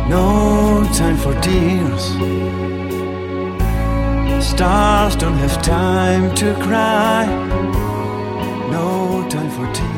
No time for tears. Stars don't have time to cry. No time for tears.